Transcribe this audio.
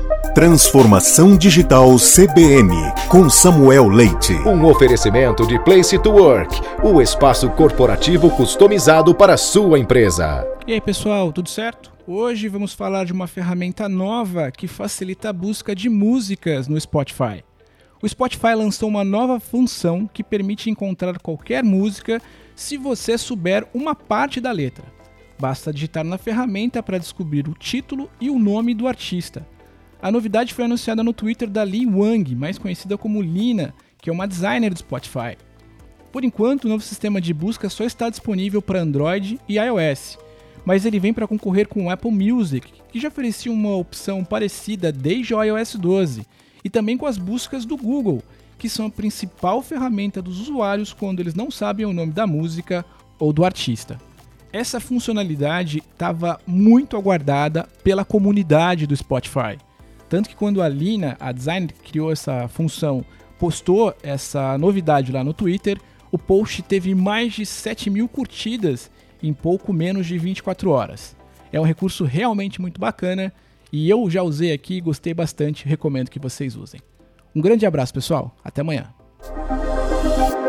Transformação Digital CBN, com Samuel Leite. Um oferecimento de Place to Work, o espaço corporativo customizado para a sua empresa. E aí pessoal, tudo certo? Hoje vamos falar de uma ferramenta nova que facilita a busca de músicas no Spotify. O Spotify lançou uma nova função que permite encontrar qualquer música se você souber uma parte da letra. Basta digitar na ferramenta para descobrir o título e o nome do artista. A novidade foi anunciada no Twitter da Lee Wang, mais conhecida como Lina, que é uma designer do Spotify. Por enquanto, o novo sistema de busca só está disponível para Android e iOS, mas ele vem para concorrer com o Apple Music, que já oferecia uma opção parecida desde o iOS 12, e também com as buscas do Google, que são a principal ferramenta dos usuários quando eles não sabem o nome da música ou do artista. Essa funcionalidade estava muito aguardada pela comunidade do Spotify. Tanto que quando a Lina, a designer que criou essa função, postou essa novidade lá no Twitter, o post teve mais de 7.000 curtidas em pouco menos de 24 horas. É um recurso realmente muito bacana e eu já usei aqui, gostei bastante, recomendo que vocês usem. Um grande abraço pessoal, até amanhã.